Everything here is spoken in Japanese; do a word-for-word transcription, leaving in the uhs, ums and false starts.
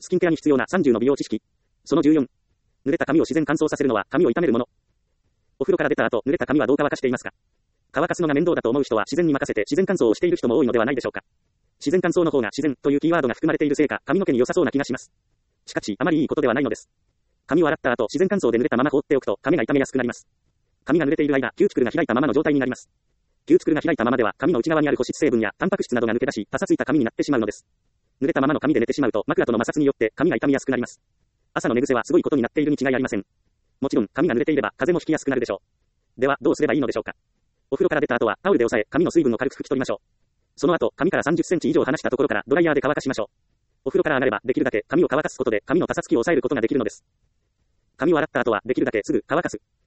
スキンケアに必要なさんじゅうの美容知識。そのじゅうよん。濡れた髪を自然乾燥させるのは髪を傷めるもの。お風呂から出た後、濡れた髪はどう乾かしていますか？乾かすのが面倒だと思う人は自然に任せて自然乾燥をしている人も多いのではないでしょうか。自然乾燥の方が自然というキーワードが含まれているせいか、髪の毛に良さそうな気がします。しかし、あまりいいことではないのです。髪を洗った後、自然乾燥で濡れたまま放っておくと、髪が傷めやすくなります。髪が濡れている間、キューティクルが開いたままの状態になります。キューティクルが開いたままでは、髪の内側にある保湿成分やタンパク質などが抜け出し、パサついた髪になってしまうのです。濡れたままの髪で寝てしまうと、枕との摩擦によって髪が傷みやすくなります。朝の寝癖はすごいことになっているに違いありません。もちろん、髪が濡れていれば、風邪もひきやすくなるでしょう。では、どうすればいいのでしょうか。お風呂から出た後は、タオルで押さえ、髪の水分を軽く拭き取りましょう。その後、髪からさんじゅっセンチ以上離したところからドライヤーで乾かしましょう。お風呂から上がれば、できるだけ髪を乾かすことで、髪のパサつきを抑えることができるのです。髪を洗った後は、できるだけすぐ乾かす。